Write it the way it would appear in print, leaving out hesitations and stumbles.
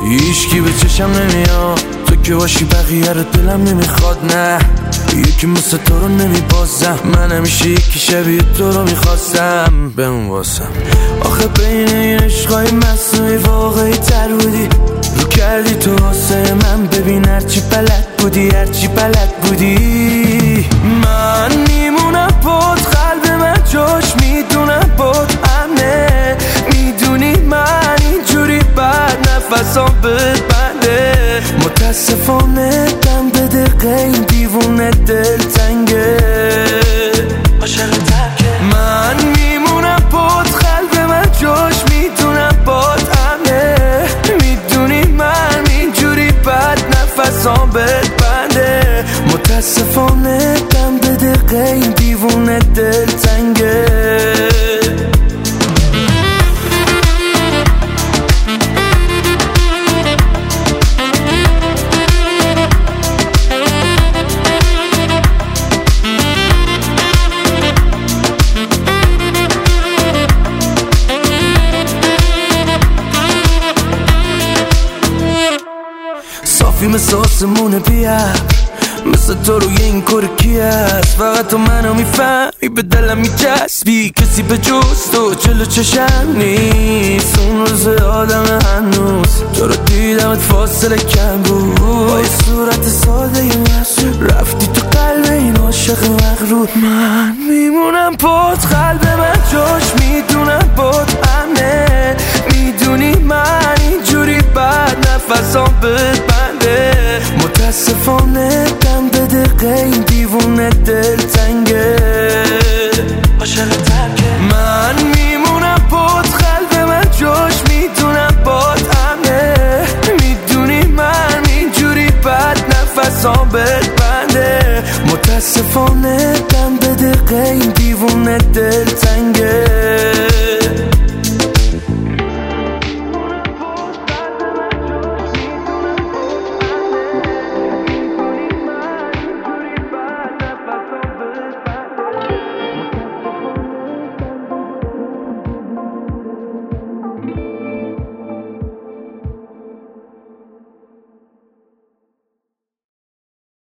هیچکی به چشم نمیاد، تو که باشی بقیه رو دلم نمیخواد. نه یکی مثل تو رو نمیبازم، من همیشه یکی شبیه تو رو میخواستم بمون واسم. آخه بین این عشقای مصنوعی واقعی تر بودی، رو کردی تو واسه من. ببین هرچی بلد بودی، هرچی بلد بودی. من میمونم بود، قلب من جاش میدونم بود امنه. میدونی من اینجوری بعد نفسام بد بنده. متاسفانه دم به دقیقه این دیوونه دل تنگه، عاشق ترکه. من میمونم بود، قلب من جاش میدونم بود امنه. میدونی من اینجوری بعد نفسام بد بنده. متاسفانه دم به دقیقه این دیوونه دل تنگه. صافی مثل آسمون بیار، مثل تو روی این کار کی هست؟ فقط تو منو میفهمی، به دلم میچسبی. کسی به جز تو جلو چشم نیست. اون روز آدم هنوز تو رو دیدمت فاصله کم بود. با یه صورت ساده مسئول رفتی تو قلب این عاشق مغرور. من میمونم بود، قلب من جاش میدونم بود امنه. میدونی من اینجوری بعد نفسام بد بنده. متاسفانه دم به دقیقه این دیوونه دل تنگه، عاشق ترکه. من میمونم بود، قلب من جاش میدونم بود امنه. میدونی من اینجوری بعد نفسام بد بنده. متاسفانه دم به دقیقه این دیوونه دل تنگه.